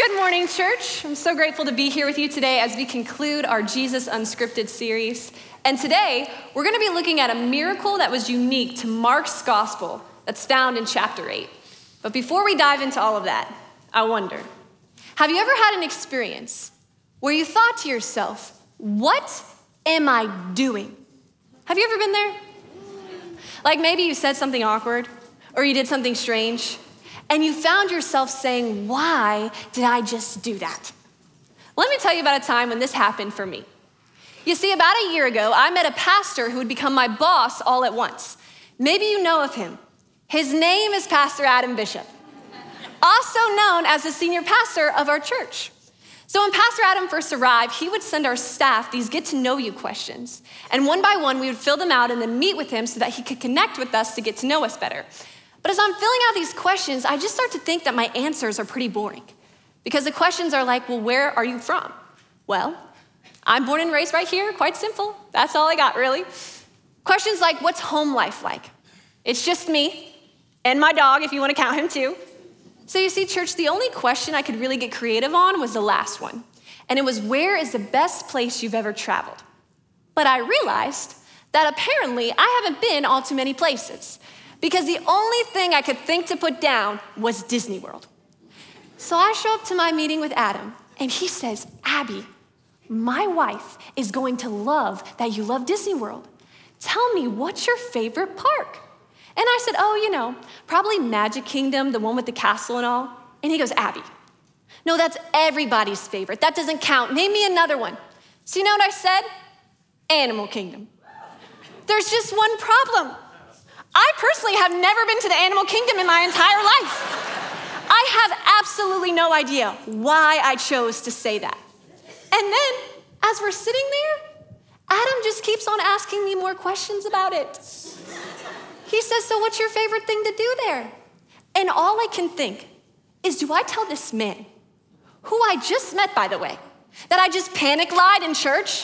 Good morning, church. I'm so grateful to be here with you today as we conclude our Jesus Unscripted series. And today, we're going to be looking at a miracle that was unique to Mark's gospel that's found in chapter 8. But before we dive into all of that, I wonder, have you ever had an experience where you thought to yourself, what am I doing? Have you ever been there? Like maybe you said something awkward or you did something strange, and you found yourself saying, why did I just do that? Let me tell you about a time when this happened for me. You see, about a year ago, I met a pastor who would become my boss all at once. Maybe you know of him. His name is Pastor Adam Bishop, also known as the senior pastor of our church. So when Pastor Adam first arrived, he would send our staff these get-to-know-you questions. And one by one, we would fill them out and then meet with him so that he could connect with us to get to know us better. But as I'm filling out these questions, I just start to think that my answers are pretty boring. Because the questions are like, well, where are you from? Well, I'm born and raised right here, quite simple. That's all I got, really. Questions like, what's home life like? It's just me and my dog, if you want to count him too. So you see, church, the only question I could really get creative on was the last one. And it was, where is the best place you've ever traveled? But I realized that apparently I haven't been all too many places, because the only thing I could think to put down was Disney World. So I show up to my meeting with Adam, and he says, Abby, my wife is going to love that you love Disney World. Tell me, what's your favorite park? And I said, probably Magic Kingdom, the one with the castle and all. And he goes, Abby, no, that's everybody's favorite. That doesn't count. Name me another one. So you know what I said? Animal Kingdom. There's just one problem. I personally have never been to the Animal Kingdom in my entire life. I have absolutely no idea why I chose to say that. And then, as we're sitting there, Adam just keeps on asking me more questions about it. He says, so what's your favorite thing to do there? And all I can think is, do I tell this man, who I just met, by the way, that I just panic lied in church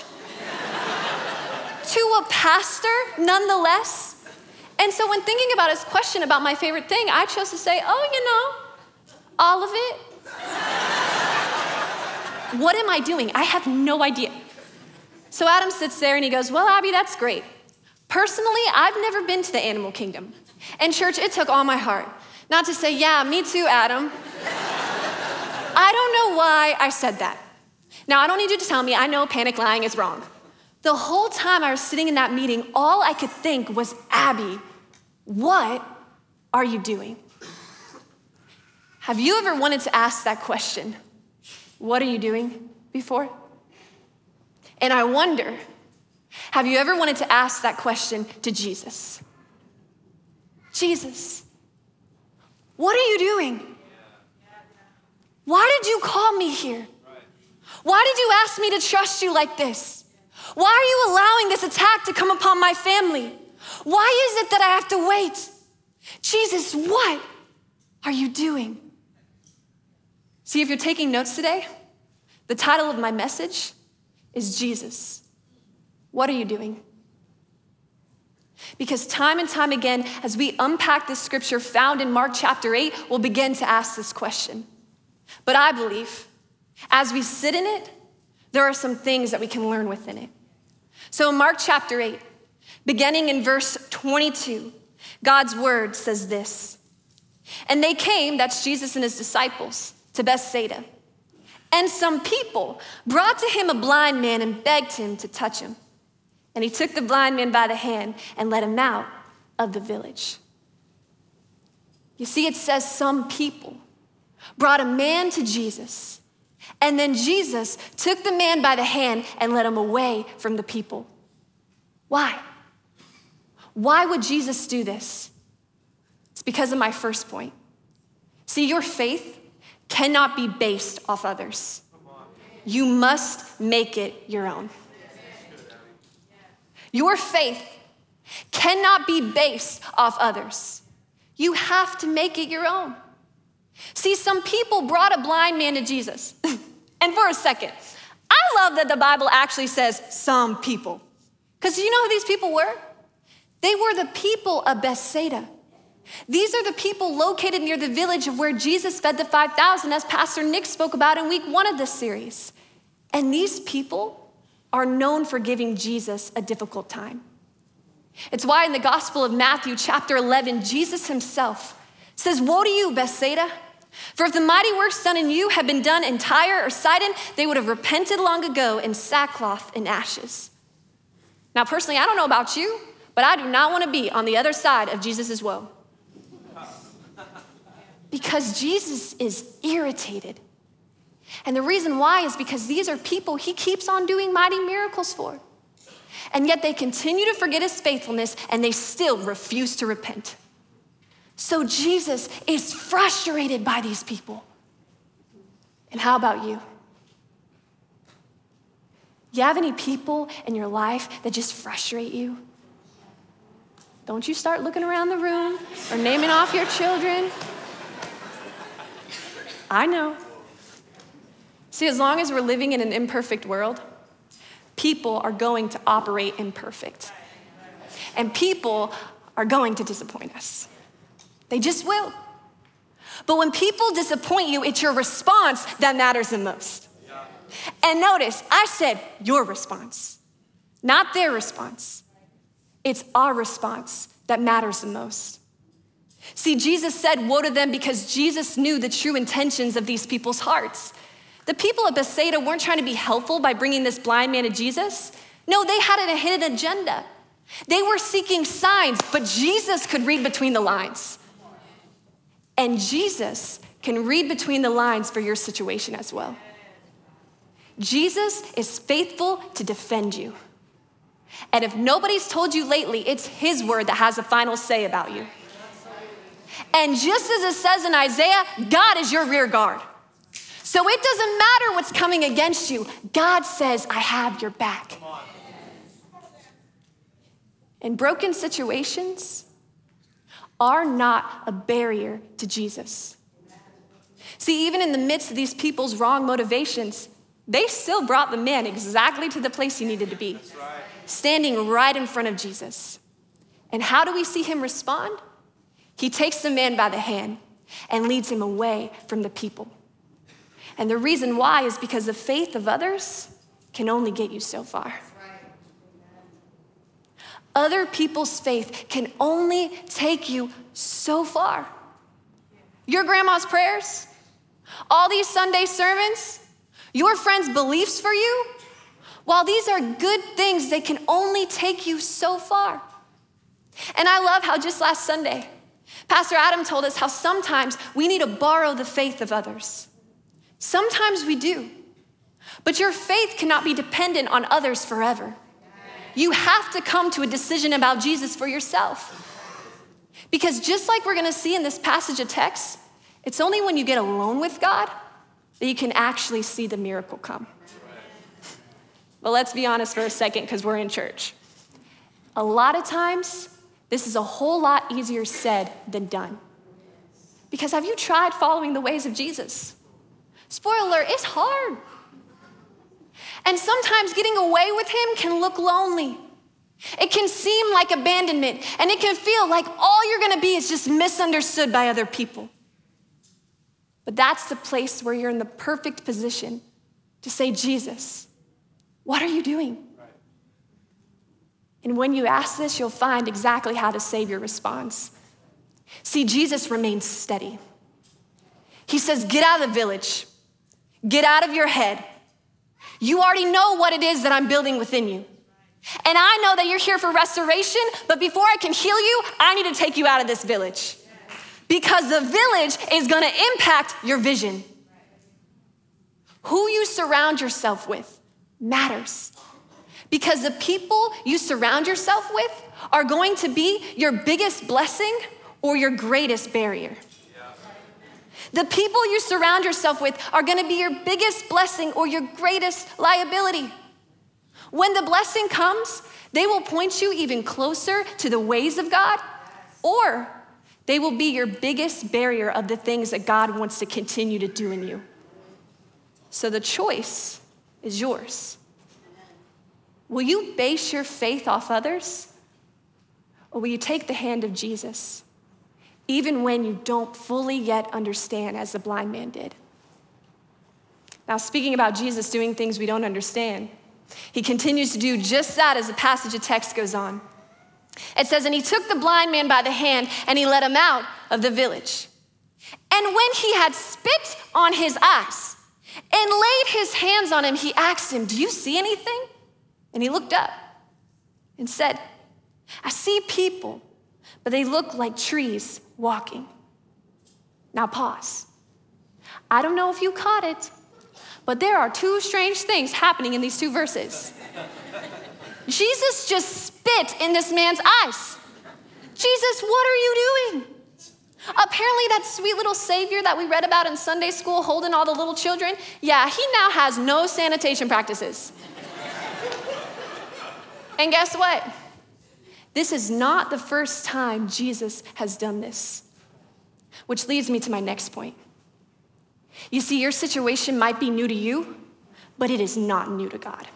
to a pastor nonetheless? And so when thinking about his question about my favorite thing, I chose to say, all of it. What am I doing? I have no idea. So Adam sits there and he goes, well, Abby, that's great. Personally, I've never been to the Animal Kingdom. And church, it took all my heart not to say, yeah, me too, Adam. I don't know why I said that. Now, I don't need you to tell me I know panic lying is wrong. The whole time I was sitting in that meeting, all I could think was, Abby, what are you doing? Have you ever wanted to ask that question, what are you doing, before? And I wonder, have you ever wanted to ask that question to Jesus? Jesus, what are you doing? Why did you call me here? Why did you ask me to trust you like this? Why are you allowing this attack to come upon my family? Why is it that I have to wait? Jesus, what are you doing? See, if you're taking notes today, the title of my message is Jesus, what are you doing? Because time and time again, as we unpack this scripture found in Mark chapter 8, we'll begin to ask this question. But I believe, as we sit in it, there are some things that we can learn within it. So in Mark chapter 8, beginning in verse 22, God's word says this. And they came, that's Jesus and his disciples, to Bethsaida. And some people brought to him a blind man and begged him to touch him. And he took the blind man by the hand and led him out of the village. You see, it says some people brought a man to Jesus. And then Jesus took the man by the hand and led him away from the people. Why? Why would Jesus do this? It's because of my first point. See, your faith cannot be based off others. You must make it your own. Your faith cannot be based off others. You have to make it your own. See, some people brought a blind man to Jesus. And for a second, I love that the Bible actually says some people. Because you know who these people were? They were the people of Bethsaida. These are the people located near the village of where Jesus fed the 5,000, as Pastor Nick spoke about in week 1 of this series. And these people are known for giving Jesus a difficult time. It's why in the Gospel of Matthew, chapter 11, Jesus himself says, "Woe to you, Bethsaida! For if the mighty works done in you had been done in Tyre or Sidon, they would have repented long ago in sackcloth and ashes." Now, personally, I don't know about you, but I do not want to be on the other side of Jesus' woe. Because Jesus is irritated. And the reason why is because these are people he keeps on doing mighty miracles for. And yet they continue to forget his faithfulness and they still refuse to repent. So Jesus is frustrated by these people. And how about you? You have any people in your life that just frustrate you? Don't you start looking around the room or naming off your children. I know. See, as long as we're living in an imperfect world, people are going to operate imperfect. And people are going to disappoint us. They just will. But when people disappoint you, it's your response that matters the most. And notice, I said your response, not their response. It's our response that matters the most. See, Jesus said, "Woe to them," because Jesus knew the true intentions of these people's hearts. The people of Bethsaida weren't trying to be helpful by bringing this blind man to Jesus. No, they had a hidden agenda. They were seeking signs, but Jesus could read between the lines. And Jesus can read between the lines for your situation as well. Jesus is faithful to defend you. And if nobody's told you lately, it's his word that has the final say about you. And just as it says in Isaiah, God is your rear guard. So it doesn't matter what's coming against you. God says, I have your back. And broken situations are not a barrier to Jesus. See, even in the midst of these people's wrong motivations, they still brought the man exactly to the place he needed to be, standing right in front of Jesus. And how do we see him respond? He takes the man by the hand and leads him away from the people. And the reason why is because the faith of others can only get you so far. Other people's faith can only take you so far. Your grandma's prayers, all these Sunday sermons, your friends' beliefs for you, while these are good things, they can only take you so far. And I love how just last Sunday, Pastor Adam told us how sometimes we need to borrow the faith of others. Sometimes we do. But your faith cannot be dependent on others forever. You have to come to a decision about Jesus for yourself. Because just like we're going to see in this passage of text, it's only when you get alone with God that you can actually see the miracle come. But let's be honest for a second, because we're in church. A lot of times, this is a whole lot easier said than done. Because have you tried following the ways of Jesus? Spoiler alert, it's hard. And sometimes getting away with him can look lonely. It can seem like abandonment, and it can feel like all you're gonna be is just misunderstood by other people. But that's the place where you're in the perfect position to say, Jesus, what are you doing? And when you ask this, you'll find exactly how the Savior responds. See, Jesus remains steady. He says, get out of the village. Get out of your head. You already know what it is that I'm building within you. And I know that you're here for restoration, but before I can heal you, I need to take you out of this village. Because the village is gonna impact your vision. Who you surround yourself with matters. Because the people you surround yourself with are going to be your biggest blessing or your greatest barrier. The people you surround yourself with are gonna be your biggest blessing or your greatest liability. When the blessing comes, they will point you even closer to the ways of God, or they will be your biggest barrier of the things that God wants to continue to do in you. So the choice is yours. Will you base your faith off others, or will you take the hand of Jesus even when you don't fully yet understand, as the blind man did. Now, speaking about Jesus doing things we don't understand, he continues to do just that as the passage of text goes on. It says, and he took the blind man by the hand and he led him out of the village. And when he had spit on his eyes and laid his hands on him, he asked him, do you see anything? And he looked up and said, I see people, but they look like trees walking. Now pause. I don't know if you caught it, but there are two strange things happening in these two verses. Jesus just spit in this man's eyes. Jesus, what are you doing? Apparently that sweet little savior that we read about in Sunday school holding all the little children, yeah, he now has no sanitation practices. And guess what? This is not the first time Jesus has done this, which leads me to my next point. You see, your situation might be new to you, but it is not new to God.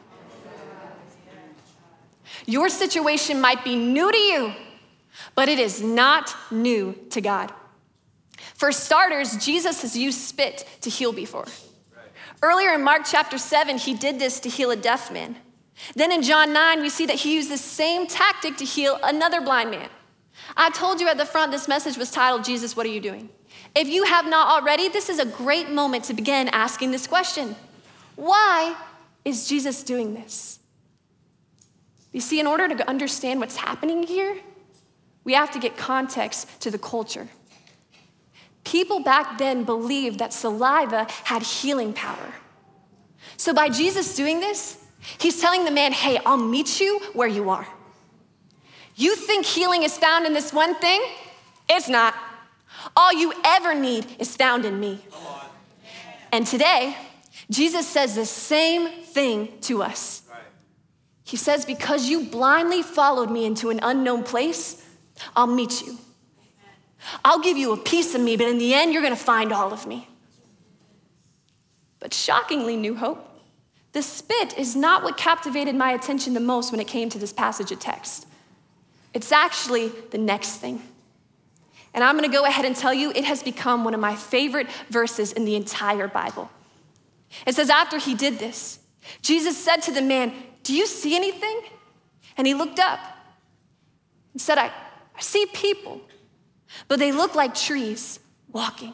Your situation might be new to you, but it is not new to God. For starters, Jesus has used spit to heal before. Earlier in Mark chapter 7, he did this to heal a deaf man. Then in John 9, we see that he used the same tactic to heal another blind man. I told you at the front this message was titled, Jesus, what are you doing? If you have not already, this is a great moment to begin asking this question. Why is Jesus doing this? You see, in order to understand what's happening here, we have to get context to the culture. People back then believed that saliva had healing power. So by Jesus doing this, he's telling the man, hey, I'll meet you where you are. You think healing is found in this one thing? It's not. All you ever need is found in me. And today, Jesus says the same thing to us. He says, because you blindly followed me into an unknown place, I'll meet you. I'll give you a piece of me, but in the end, you're gonna find all of me. But shockingly, New Hope, the spit is not what captivated my attention the most when it came to this passage of text. It's actually the next thing. And I'm gonna go ahead and tell you, it has become one of my favorite verses in the entire Bible. It says, after he did this, Jesus said to the man, do you see anything? And he looked up and said, I see people, but they look like trees walking.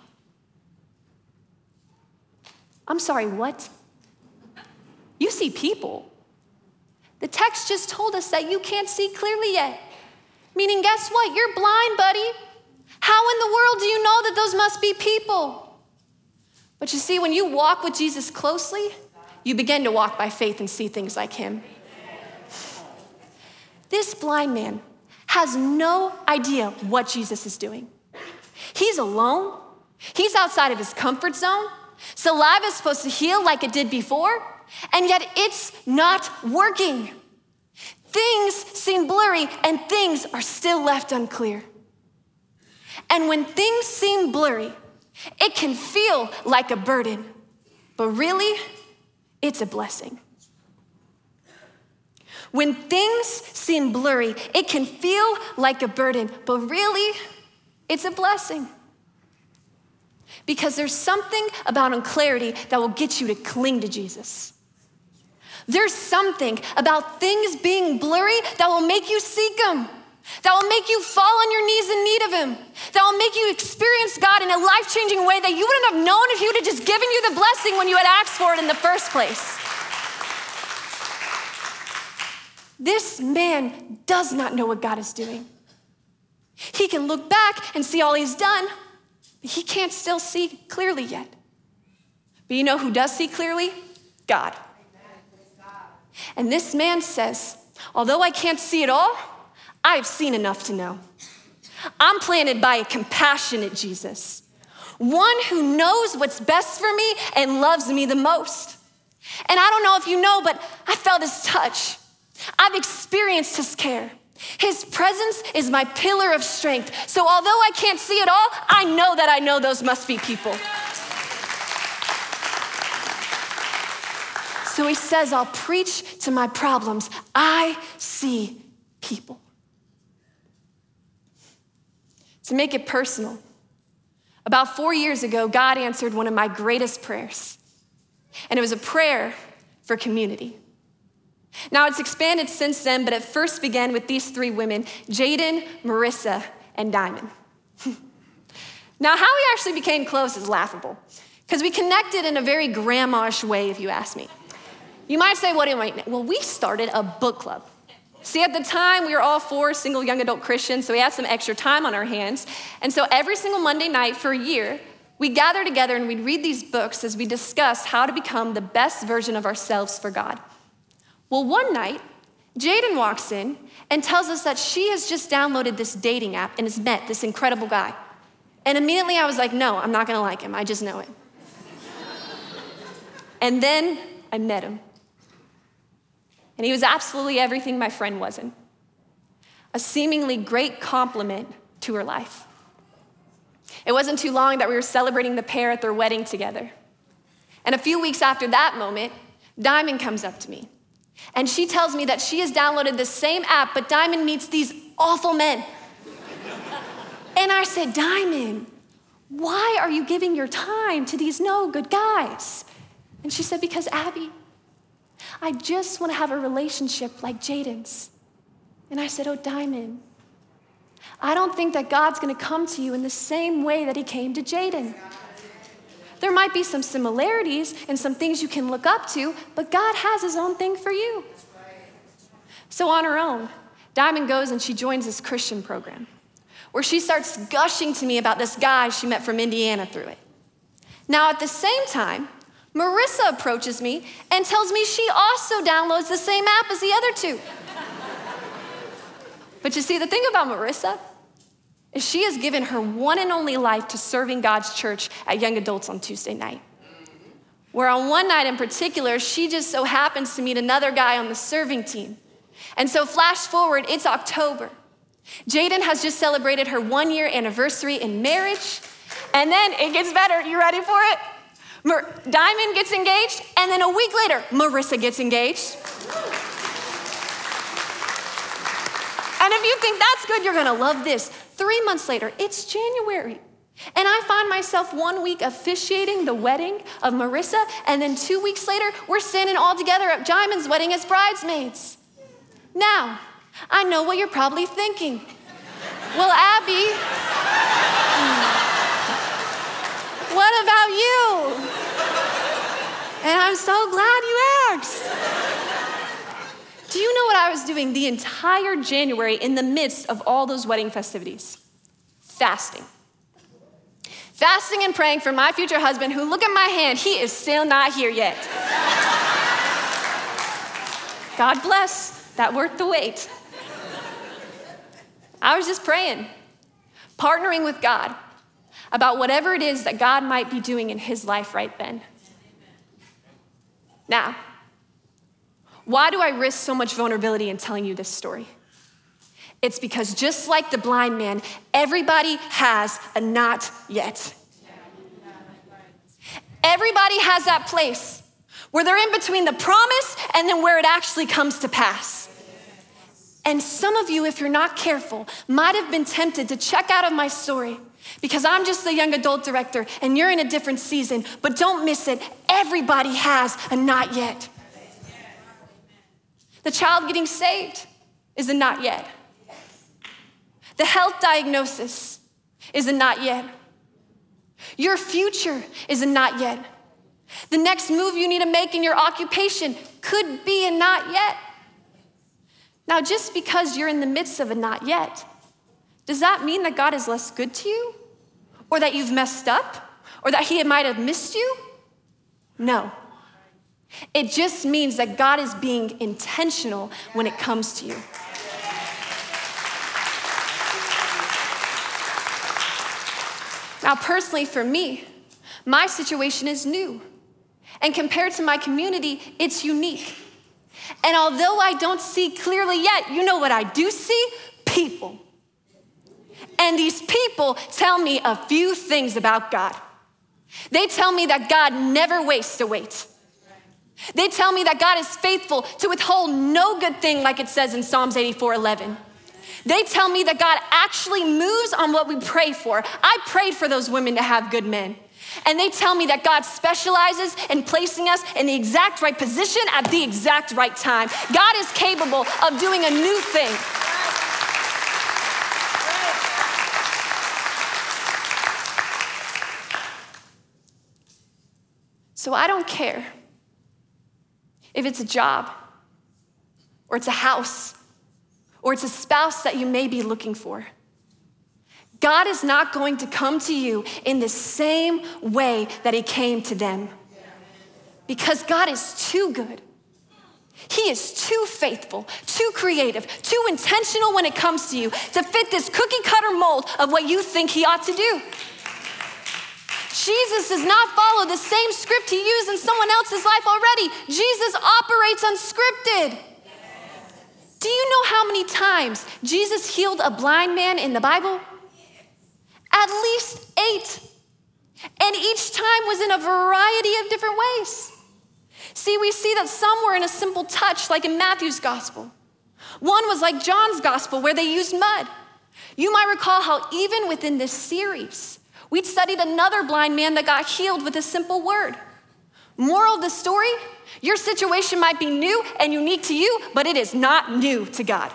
I'm sorry, what? You see people? The text just told us that you can't see clearly yet. Meaning, guess what? You're blind, buddy. How in the world do you know that those must be people? But you see, when you walk with Jesus closely, you begin to walk by faith and see things like him. This blind man has no idea what Jesus is doing. He's alone. He's outside of his comfort zone. Saliva is supposed to heal like it did before, and yet it's not working. Things seem blurry and things are still left unclear. And when things seem blurry, it can feel like a burden, but really, it's a blessing. When things seem blurry, it can feel like a burden, but really, it's a blessing. Because there's something about unclarity that will get you to cling to Jesus. There's something about things being blurry that will make you seek him, that will make you fall on your knees in need of him, that will make you experience God in a life-changing way that you wouldn't have known if he would have just given you the blessing when you had asked for it in the first place. This man does not know what God is doing. He can look back and see all he's done, but he can't still see clearly yet. But you know who does see clearly? God. And this man says, although I can't see it all, I've seen enough to know. I'm planted by a compassionate Jesus, one who knows what's best for me and loves me the most. And I don't know if you know, but I felt his touch. I've experienced his care. His presence is my pillar of strength. So although I can't see it all, I know those must be people. So he says, I'll preach to my problems. I see people. To make it personal, about 4 years ago, God answered one of my greatest prayers. And it was a prayer for community. Now, it's expanded since then, but it first began with these 3 women, Jaden, Marissa, and Diamond. Now, how we actually became close is laughable, because we connected in a very grandma-ish way, if you ask me. You might say, what do you mean? Well, we started a book club. See, at the time, we were all 4 single young adult Christians, so we had some extra time on our hands. And so every single Monday night for a year, we'd gather together and we'd read these books as we discuss how to become the best version of ourselves for God. Well, one night, Jaden walks in and tells us that she has just downloaded this dating app and has met this incredible guy. And immediately I was like, no, I'm not gonna like him, I just know it. And then I met him. And he was absolutely everything my friend wasn't. A seemingly great compliment to her life. It wasn't too long that we were celebrating the pair at their wedding together. And a few weeks after that moment, Diamond comes up to me. And she tells me that she has downloaded the same app, but Diamond meets these awful men. And I said, Diamond, why are you giving your time to these no good guys? And she said, because Abby, I just want to have a relationship like Jaden's. And I said, oh, Diamond, I don't think that God's going to come to you in the same way that he came to Jaden. There might be some similarities and some things you can look up to, but God has his own thing for you. So on her own, Diamond goes and she joins this Christian program where she starts gushing to me about this guy she met from Indiana through it. Now, at the same time, Marissa approaches me and tells me she also downloads the same app as the other 2. But you see, the thing about Marissa is she has given her one and only life to serving God's church at Young Adults on Tuesday night. Where on one night in particular, she just so happens to meet another guy on the serving team. And so flash forward, it's October. Jaden has just celebrated her 1-year anniversary in marriage. And then it gets better. You ready for it? Diamond gets engaged, and then a week later, Marissa gets engaged. And if you think that's good, you're gonna love this. 3 months later, it's January. And I find myself 1 week officiating the wedding of Marissa, and then 2 weeks later, we're standing all together at Diamond's wedding as bridesmaids. Now, I know what you're probably thinking. Well, Abby, what about you? And I'm so glad you asked. Do you know what I was doing the entire January in the midst of all those wedding festivities? Fasting. Fasting and praying for my future husband, who, look at my hand, he is still not here yet. God bless, that worth the wait. I was just praying, partnering with God about whatever it is that God might be doing in his life right then. Now, why do I risk so much vulnerability in telling you this story? It's because just like the blind man, everybody has a not yet. Everybody has that place where they're in between the promise and then where it actually comes to pass. And some of you, if you're not careful, might have been tempted to check out of my story because I'm just the young adult director and you're in a different season, but don't miss it. Everybody has a not yet. The child getting saved is a not yet. The health diagnosis is a not yet. Your future is a not yet. The next move you need to make in your occupation could be a not yet. Now, just because you're in the midst of a not yet, does that mean that God is less good to you? Or that you've messed up? Or that he might have missed you? No. It just means that God is being intentional when it comes to you. Now, personally for me, my situation is new. And compared to my community, it's unique. And although I don't see clearly yet, you know what I do see? People. And these people tell me a few things about God. They tell me that God never wastes a wait. They tell me that God is faithful to withhold no good thing, like it says in Psalms 84:11. They tell me that God actually moves on what we pray for. I prayed for those women to have good men. And they tell me that God specializes in placing us in the exact right position at the exact right time. God is capable of doing a new thing. So I don't care if it's a job, or it's a house, or it's a spouse that you may be looking for. God is not going to come to you in the same way that he came to them. Because God is too good. He is too faithful, too creative, too intentional when it comes to you to fit this cookie cutter mold of what you think he ought to do. Jesus does not follow the same script he used in someone else's life already. Jesus operates unscripted. Do you know how many times Jesus healed a blind man in the Bible? At least 8. And each time was in a variety of different ways. See, we see that some were in a simple touch, like in Matthew's gospel. One was like John's gospel, where they used mud. You might recall how even within this series, we'd studied another blind man that got healed with a simple word. Moral of the story, your situation might be new and unique to you, but it is not new to God.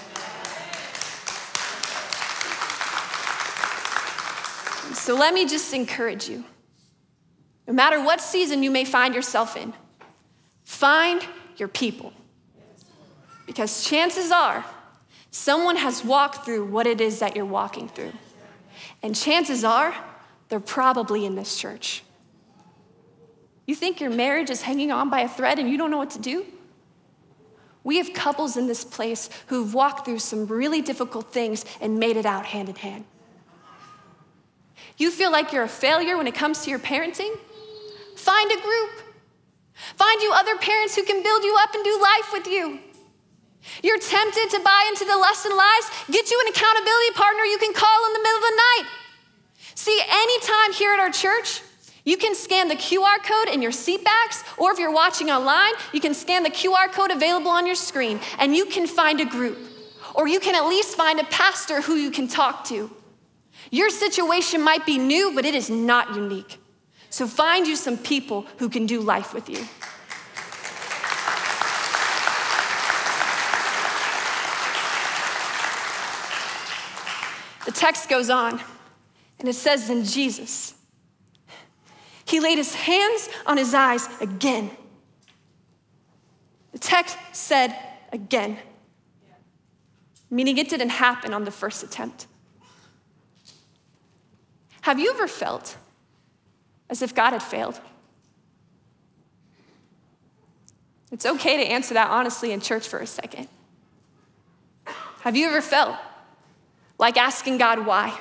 So let me just encourage you. No matter what season you may find yourself in, find your people. Because chances are, someone has walked through what it is that you're walking through. And chances are, they're probably in this church. You think your marriage is hanging on by a thread and you don't know what to do? We have couples in this place who've walked through some really difficult things and made it out hand in hand. You feel like you're a failure when it comes to your parenting? Find a group. Find you other parents who can build you up and do life with you. You're tempted to buy into the lesson lies? Get you an accountability partner you can call in the middle of the night. See, anytime here at our church, you can scan the QR code in your seat backs, or if you're watching online, you can scan the QR code available on your screen, and you can find a group, or you can at least find a pastor who you can talk to. Your situation might be new, but it is not unique. So find you some people who can do life with you. The text goes on, and it says, in Jesus, he laid his hands on his eyes again. The text said again, meaning it didn't happen on the first attempt. Have you ever felt as if God had failed? It's okay to answer that honestly in church for a second. Have you ever felt like asking God why?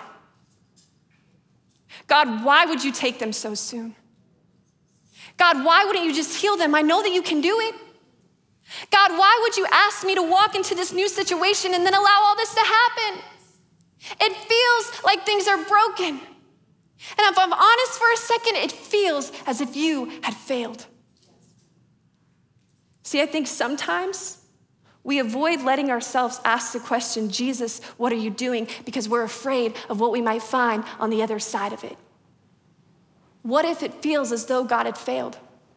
God, why would you take them so soon? God, why wouldn't you just heal them? I know that you can do it. God, why would you ask me to walk into this new situation and then allow all this to happen? It feels like things are broken. And if I'm honest for a second, it feels as if you had failed. See, I think sometimes we avoid letting ourselves ask the question, Jesus, what are you doing? Because we're afraid of what we might find on the other side of it. What if it feels as though God had failed?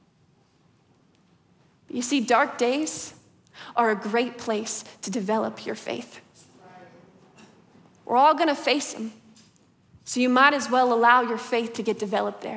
You see, dark days are a great place to develop your faith. We're all gonna face them. So you might as well allow your faith to get developed there.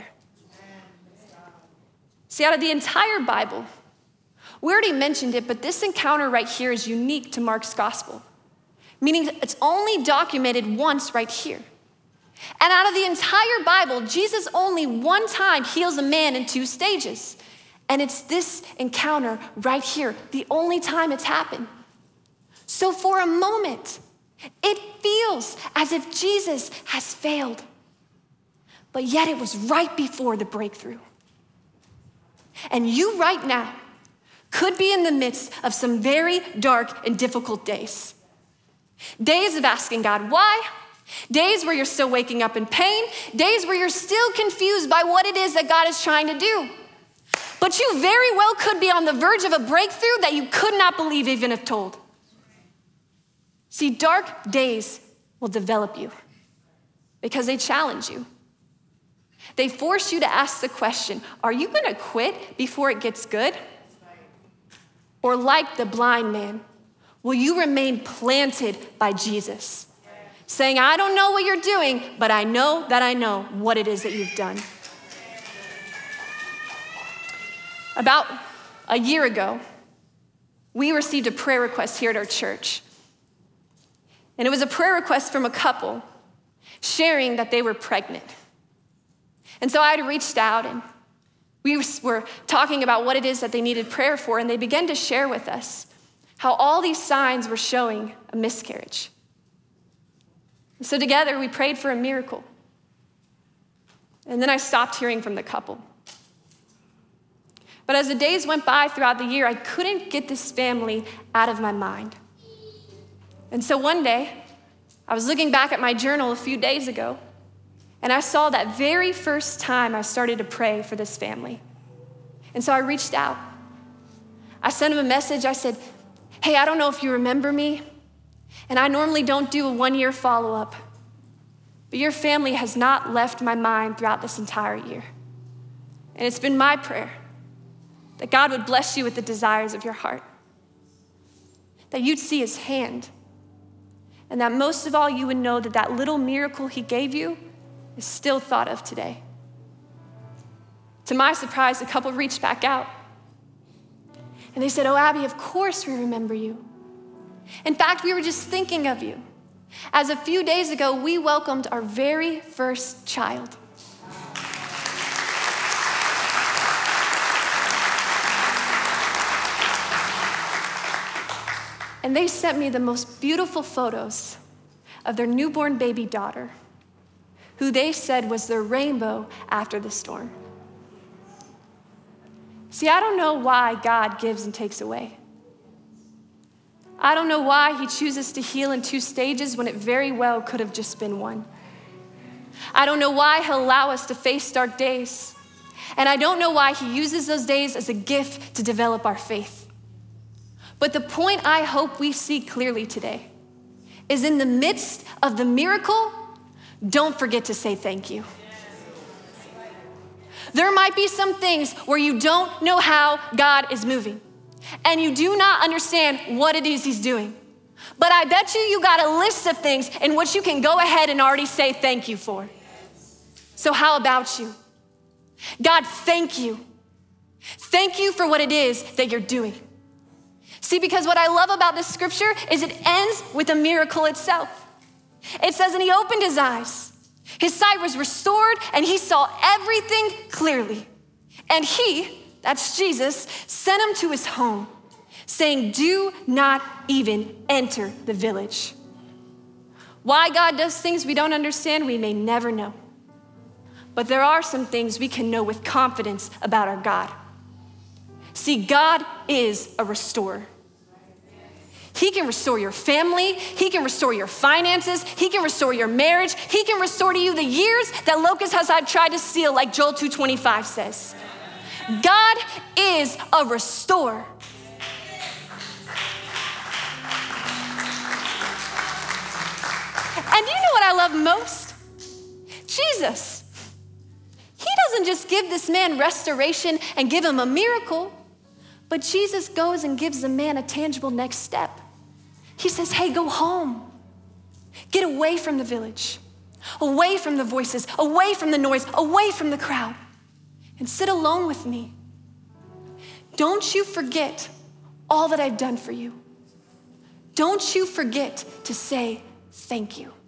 See, out of the entire Bible, we already mentioned it, but this encounter right here is unique to Mark's gospel, meaning it's only documented once right here. And out of the entire Bible, Jesus only one time heals a man in 2 stages. And it's this encounter right here, the only time it's happened. So for a moment, it feels as if Jesus has failed, but yet it was right before the breakthrough. And you right now could be in the midst of some very dark and difficult days. Days of asking God why, days where you're still waking up in pain, days where you're still confused by what it is that God is trying to do. But you very well could be on the verge of a breakthrough that you could not believe even if told. See, dark days will develop you because they challenge you. They force you to ask the question, are you gonna quit before it gets good? Or like the blind man, will you remain planted by Jesus? Saying, I don't know what you're doing, but I know what it is that you've done. About a year ago, we received a prayer request here at our church. And it was a prayer request from a couple sharing that they were pregnant. And so I had reached out and we were talking about what it is that they needed prayer for, and they began to share with us how all these signs were showing a miscarriage. And so together we prayed for a miracle. And then I stopped hearing from the couple. But as the days went by throughout the year, I couldn't get this family out of my mind. And so one day, I was looking back at my journal a few days ago, and I saw that very first time I started to pray for this family. And so I reached out. I sent them a message. I said, hey, I don't know if you remember me, and I normally don't do a 1-year follow-up, but your family has not left my mind throughout this entire year. And it's been my prayer that God would bless you with the desires of your heart, that you'd see his hand, and that most of all, you would know that that little miracle he gave you is still thought of today. To my surprise, the couple reached back out, and they said, oh, Abby, of course we remember you. In fact, we were just thinking of you, as a few days ago, we welcomed our very first child. And they sent me the most beautiful photos of their newborn baby daughter, who they said was their rainbow after the storm. See, I don't know why God gives and takes away. I don't know why he chooses to heal in 2 stages when it very well could have just been 1. I don't know why he'll allow us to face dark days. And I don't know why he uses those days as a gift to develop our faith. But the point I hope we see clearly today is in the midst of the miracle, don't forget to say thank you. There might be some things where you don't know how God is moving, and you do not understand what it is he's doing. But I bet you got a list of things in which you can go ahead and already say thank you for. So how about you? God, thank you. Thank you for what it is that you're doing. See, because what I love about this scripture is it ends with a miracle itself. It says, and he opened his eyes. His sight was restored, and he saw everything clearly. And he, that's Jesus, sent him to his home, saying, do not even enter the village. Why God does things we don't understand, we may never know. But there are some things we can know with confidence about our God. See, God is a restorer. He can restore your family. He can restore your finances. He can restore your marriage. He can restore to you the years that locusts has tried to steal, like Joel 2:25 says. God is a restorer. And you know what I love most? Jesus. He doesn't just give this man restoration and give him a miracle, but Jesus goes and gives the man a tangible next step. He says, hey, go home. Get away from the village, away from the voices, away from the noise, away from the crowd, and sit alone with me. Don't you forget all that I've done for you. Don't you forget to say thank you.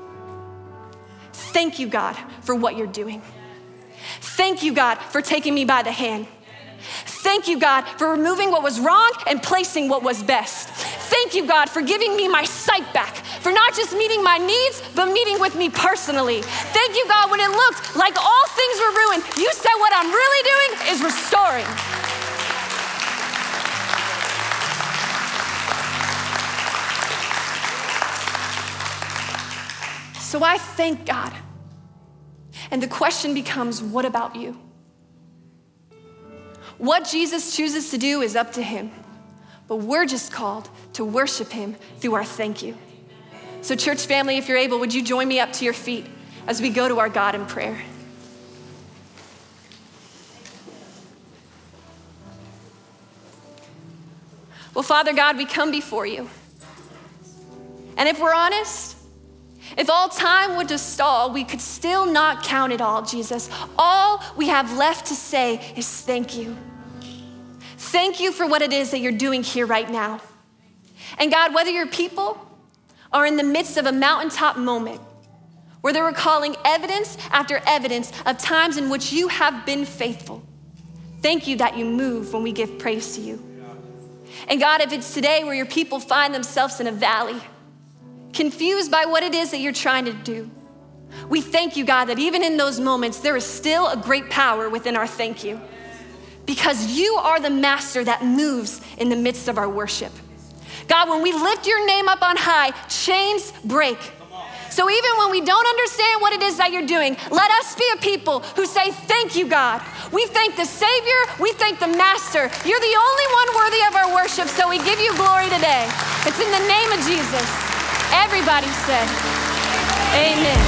Thank you, God, for what you're doing. Thank you, God, for taking me by the hand. Thank you, God, for removing what was wrong and placing what was best. Thank you, God, for giving me my sight back, for not just meeting my needs, but meeting with me personally. Thank you, God, when it looked like all things were ruined, you said what I'm really doing is restoring. So I thank God. And the question becomes, what about you? What Jesus chooses to do is up to him, but we're just called to worship him through our thank you. So church family, if you're able, would you join me up to your feet as we go to our God in prayer? Well, Father God, we come before you. And if we're honest, if all time would just stall, we could still not count it all, Jesus. All we have left to say is thank you. Thank you for what it is that you're doing here right now. And God, whether your people are in the midst of a mountaintop moment where they're recalling evidence after evidence of times in which you have been faithful, thank you that you move when we give praise to you. And God, if it's today where your people find themselves in a valley, confused by what it is that you're trying to do, we thank you, God, that even in those moments, there is still a great power within our thank you, because you are the master that moves in the midst of our worship. God, when we lift your name up on high, chains break. So even when we don't understand what it is that you're doing, let us be a people who say, thank you, God. We thank the Savior, we thank the Master. You're the only one worthy of our worship, so we give you glory today. It's in the name of Jesus. Everybody said, amen.